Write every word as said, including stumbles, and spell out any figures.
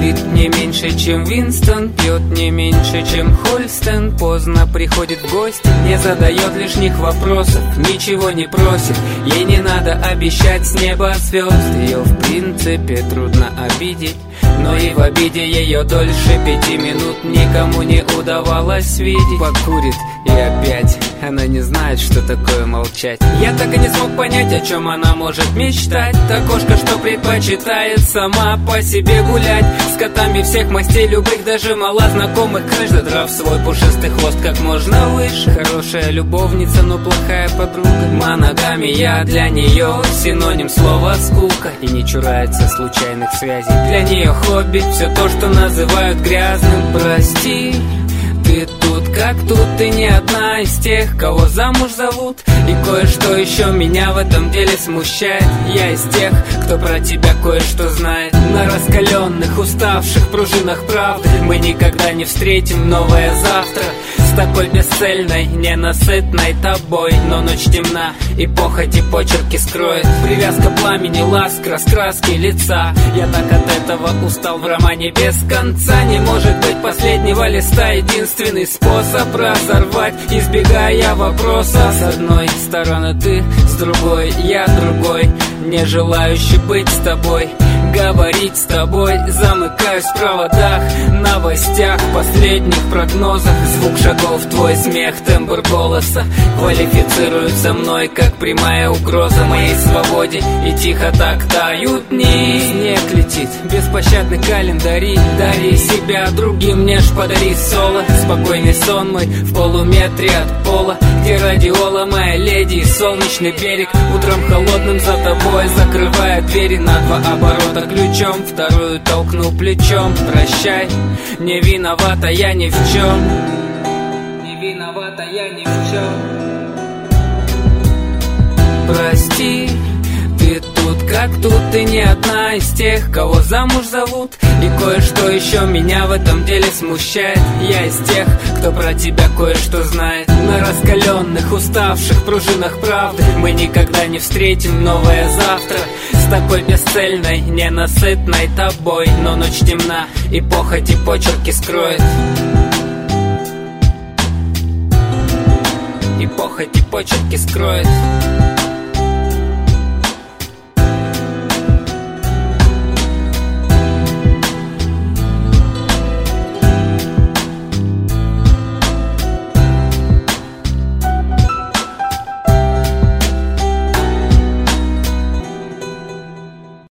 Спит не меньше, чем Винстон, пьет не меньше, чем Хольстен. Поздно приходит в гости, не задает лишних вопросов, ничего не просит. Ей не надо обещать с неба звезд. Ее в принципе трудно обидеть, но и в обиде ее дольше пяти минут никому не удавалось видеть. Покурит и опять она не знает, что такое молчать. Я так и не смог понять, о чем она может мечтать. Та кошка, что предпочитает сама по себе гулять, с котами всех мастей, любых, даже мало знакомых. Каждый драв свой пушистый хвост как можно выше. Хорошая любовница, но плохая подруга. Моногамия для нее синоним слова скука, и не чурается случайных связей. Для нее хобби все то, что называют грязным. Прости, ты тут как тут, ты не одна из тех, кого замуж зовут. И кое-что еще меня в этом деле смущает. Я из тех, кто про тебя кое-что знает. На раскаленных, уставших пружинах правды мы никогда не встретим новое завтра. С такой бесцельной, ненасытной тобой. Но ночь темна, и похоть и почерки скроет. Привязка пламени, ласк, раскраски лица. Я так от этого устал в романе без конца. Не может быть последнего листа единственный способ разорвать, избегая вопроса. С одной стороны ты, с другой я другой, не желающий быть с тобой, говорить с тобой. Замыкаюсь в проводах, новостях, последних прогнозах. Звук шагов, твой смех, тембр голоса квалифицируются мной как прямая угроза моей свободе. И тихо так тают дни. Снег летит, беспощадный календари. Дари себя другим, мне ж подари соло. Спокойный сон мой в полуметре от пола, где радиола моя леди и солнечный берег. Утром холодным за тобой закрывая двери на два оборота ключом, вторую толкнул плечом. Прощай, не виновата я ни в чем. Не виновата я ни в чем. Прости, ты тут как тут, ты не одна из тех, кого замуж зовут. И кое-что еще меня в этом деле смущает. Я из тех, кто про тебя кое-что знает. На раскаленных, уставших пружинах правды мы никогда не встретим новое завтра. С такой бесцельной, ненасытной тобой. Но ночь темна, и похоть и почерки скроет. И похоть и почерки скроет.